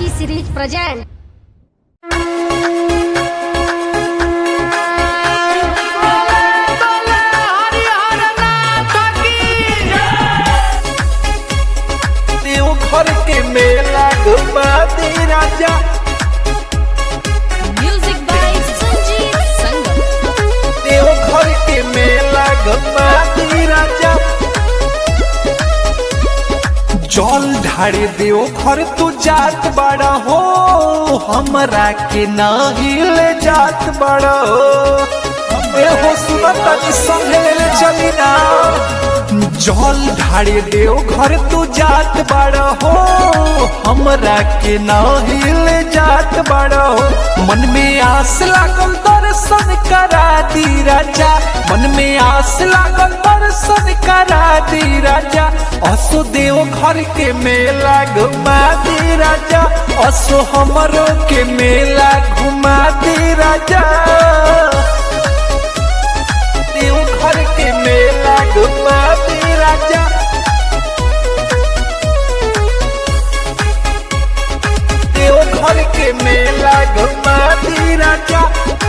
T-Series present. Deoghar के मेला घुमा दे राजा। Music by Sanjeev Sangam. Deoghar के मेला घुमा दे राजा। जल ढारे देवघर तू जात बड़ा हो, हमरा के नाही ले जात बड़ा हो। हो सुनता संगे ले चली ना। जल ढारे देवघर तू जात बड़ा हो, हमरा के नाही ले जात बड़ा हो। मन में आस लागल दर्शन करा दी राजा, मन में आस लागल दर्शन करा दी राजा। असो देवघर के मेला घुमा दी राजा, असो हमरो के मेला घुमा दी राजा। देवघर के मेला घुमा दी राजा। देवघर के मेला घुमा दी राजा।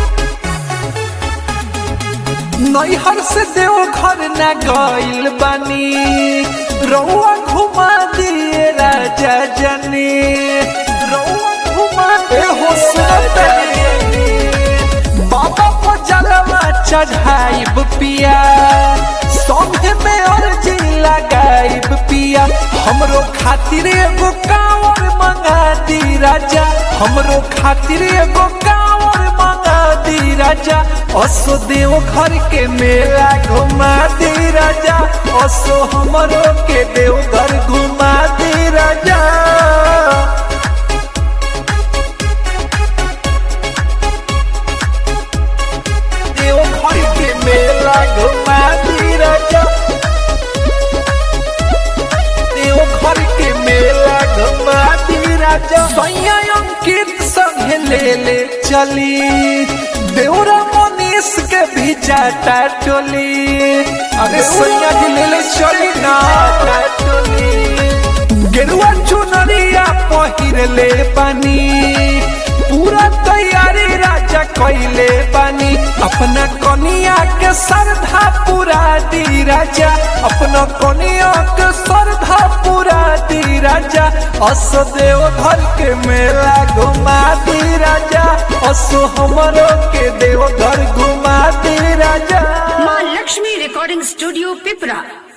नैहर से देवघर न गइल बानी, रउआ घुमा दिए राजा जनी। रउआ घुमा दे हो सुनतनी, बाबा को जलवा चढ़ाइब पिया, सौंधे में अर्जी लगाइब पिया। हमरो खातिर एगो कांवर मंगा दी राजा, हमरो खातिर एगो कांवर मंगा दी राजा। असो देवघर के मेला घुमा दी राजा, असो हमरो के देवघर घुमा दी राजा। देवघर के मेला घुमा दी राजा। देवघर के मेला घुमा दी राजा। सैया अंकित संग ले चली, देवरा मनीष के भी जाता टोली। अरे सैया जी ले चली ना टोली। गेरुआ चुनरिया पहिर ले पानी, पूरा तैयारी राजा कैले बानी। अपना कनिया के श्रद्धा पूरा दी राजा, अपना कनिया के श्रद्धा पूरा दी राजा। असो देवघर के मेला घुमा दी राजा, असो हमरो के देवघर घुमा दी राजा। माँ लक्ष्मी रिकॉर्डिंग स्टूडियो पिपरा।